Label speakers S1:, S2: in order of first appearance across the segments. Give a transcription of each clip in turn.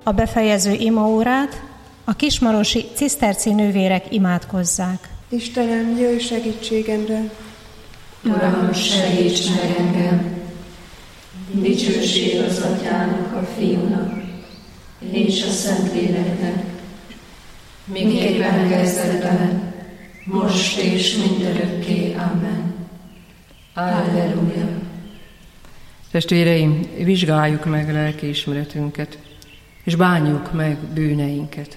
S1: A befejező imaórát a kismarosi ciszterci nővérek imádkozzák.
S2: Istenem, jöjj segítségemre!
S3: Uram, segíts meg engem! Dicsőség az Atyának, a Fiúnak és a Szentléleknek, miképpen kezdetben, most és mindörökké. Amen. Alleluja!
S4: Testvéreim, vizsgáljuk meg lelkiismeretünket, és bánjuk meg bűneinket.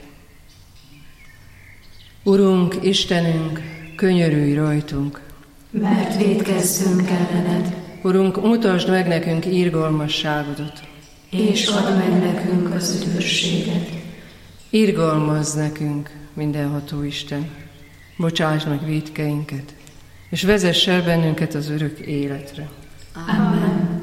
S4: Urunk, Istenünk, könyörülj rajtunk,
S3: mert vétkezzünk ellened.
S4: Urunk, mutasd meg nekünk irgalmasságodat,
S3: és add meg nekünk az üdvösséget.
S4: Irgalmazz nekünk, mindenható Isten, bocsáss meg vétkeinket, és vezess el bennünket az örök életre.
S3: Amen.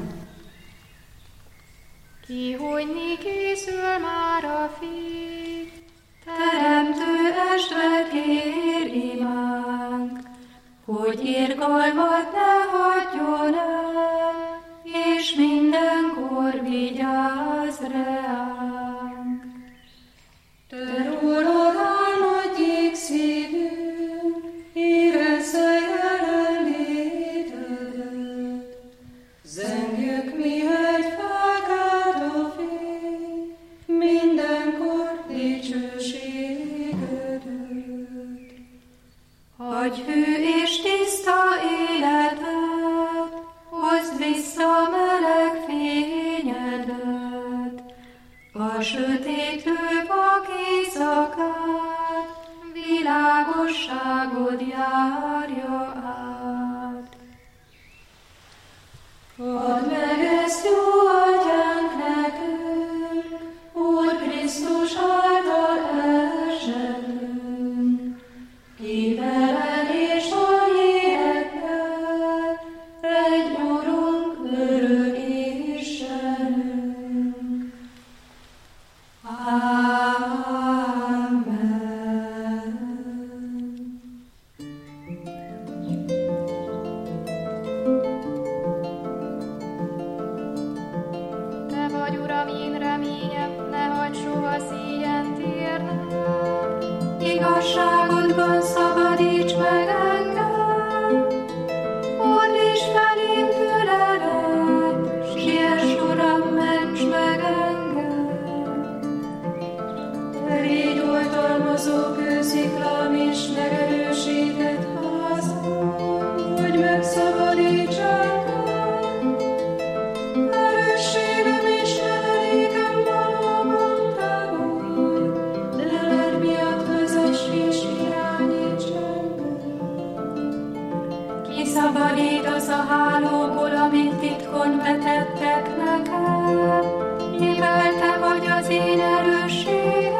S5: Kihújni készül már a Fiú,
S3: Teremtő esd kér imánk, hogy irgalmat ne hagyjon el, és mindenkor vigyázz reánk. Te rólad álmodjék szívünk, érezze jelenlétedet. Zengjük mihegy felkáld a fény, mindenkor dicsőségedöt. Adj hű és tiszta életet, hozd vissza meleg fényedet, a sötétlő vak éjszakát, világosságod járja át. Add meg ezt, jó Atyánk, nekünk, Úr Krisztus által esetünk, ki veled és a lélekkel, egy Urunk, örök Istenünk. Amen.
S5: Te vagy, Uram, én reményem, ne hagyd soha szíjent érnem.
S3: Igazságodban szabadíts meg engem, fordíts felém füledet, siess, Uram, ments meg engem. Te légy oltalmazó kősziklám és megerősített házam, hogy megszabadíts engem. Erősségem és menedékem valóban te vagy, leled miatt vezess és irányíts engem. Kiszabadítasz a hálóból, amit titkon vetettek nekem, mivel te vagy az én erősségem.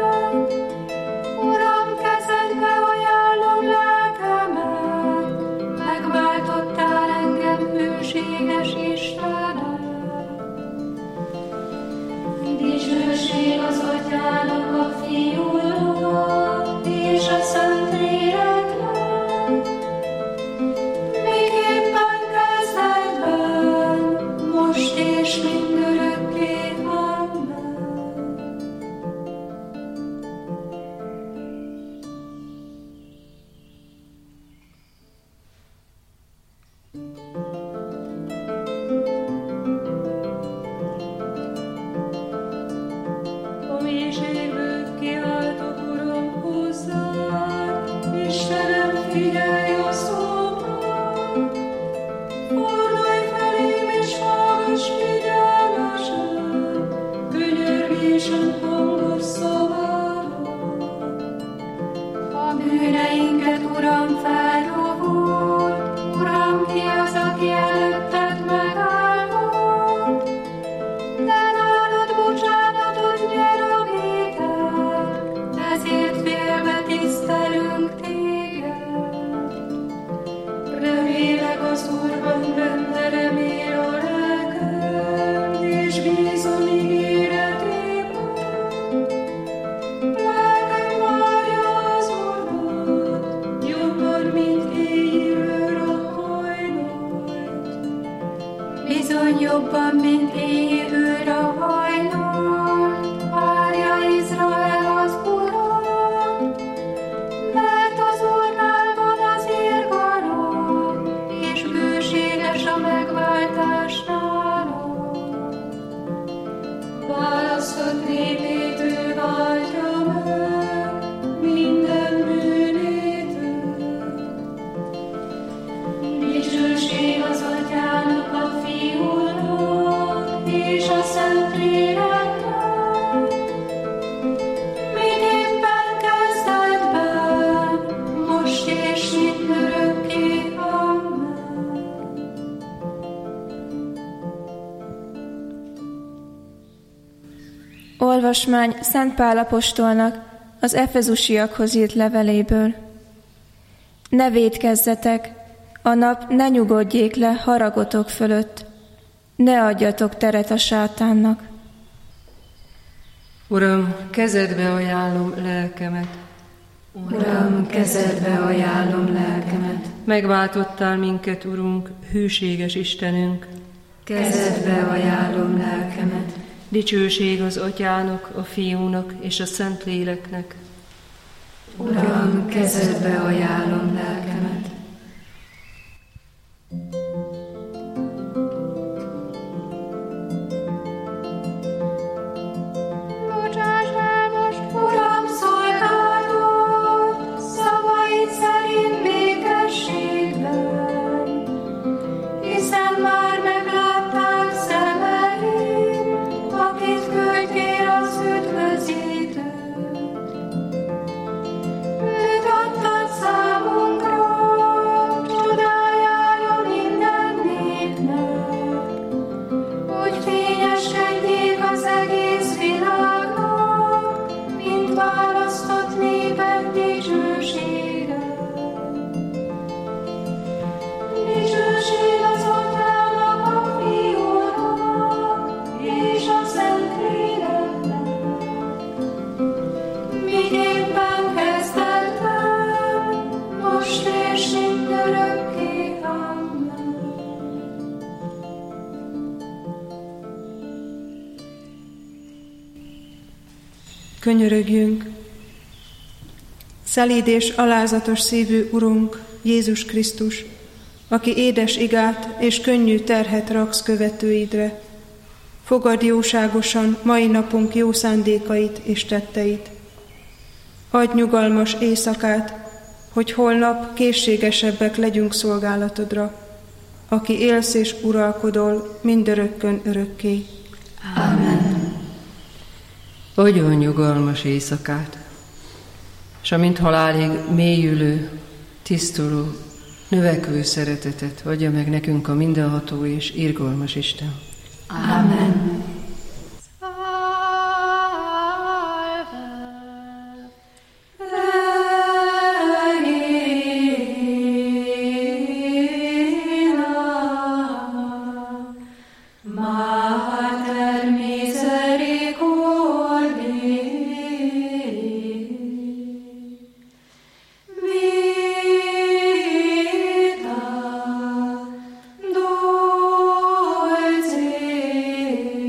S3: Uram, kezedbe ajánlom lelkemet, megváltottál engem, hűséges Istenem. Dicsőség az Atyának, a Fiúnak és a Szentléleknek, miképpen kezdetben, most és mindörökké. Amen. A mélységből kiáltó választott népét ő váltja meg, minden bűnétől. Dicsőség az Atyának, a Fiúnak és a Szentléleknek, miképpen kezdetben, most és mindörökké. Amen.
S6: Olvasmány Szent Pál apostolnak az efezusiakhoz írt leveléből. Ne vétkezzetek, a nap ne nyugodjék le haragotok fölött, ne adjatok teret a sátánnak.
S4: Uram, kezedbe ajánlom lelkemet.
S3: Uram, kezedbe ajánlom lelkemet.
S4: Megváltottál minket, Urunk, hűséges Istenünk.
S3: Kezedbe ajánlom lelkemet.
S4: Dicsőség az Atyának, a Fiúnak és a Szentléleknek.
S3: Uram, kezedbe ajánlom lelkemet.
S5: Bocsáss el most,
S3: Uram, szolgálod, szavaid szerint békességben, hiszen már meglátták szemeim, akit küldjél az üdvözítőt. Őt adtad számunkra, csodájára minden népnek, hogy fényeskedjék az egész világnak, mint választott népek dicsősége. Dicsőség az Atyának, a Fiúnak és a Szentléleknek, miképpen kezdetben, most és mindörökké. Amen.
S2: Könyörögjünk! Szelíd és alázatos szívű Urunk, Jézus Krisztus, aki édes igát és könnyű terhet raksz követőidre, fogadd jóságosan mai napunk jó szándékait és tetteit. Adj nyugalmas éjszakát, hogy holnap készségesebbek legyünk szolgálatodra, aki élsz és uralkodol mindörökkön örökké.
S3: Amen.
S4: Adjon nyugalmas éjszakát, és amint halálig mélyülő, tisztuló, növekvő szeretetet adja meg nekünk a mindenható és irgalmas Isten.
S3: Amen. Vita, dolce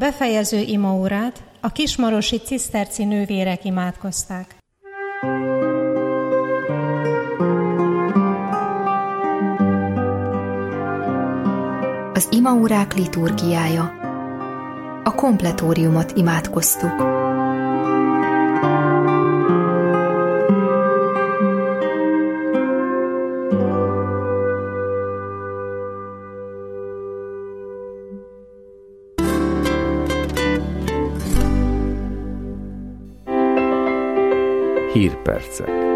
S1: befejező imaórát a kismarosi ciszterci nővérek imádkozták.
S7: Az imaórák liturgiája. A kompletóriumot imádkoztuk.
S8: Hírpercek.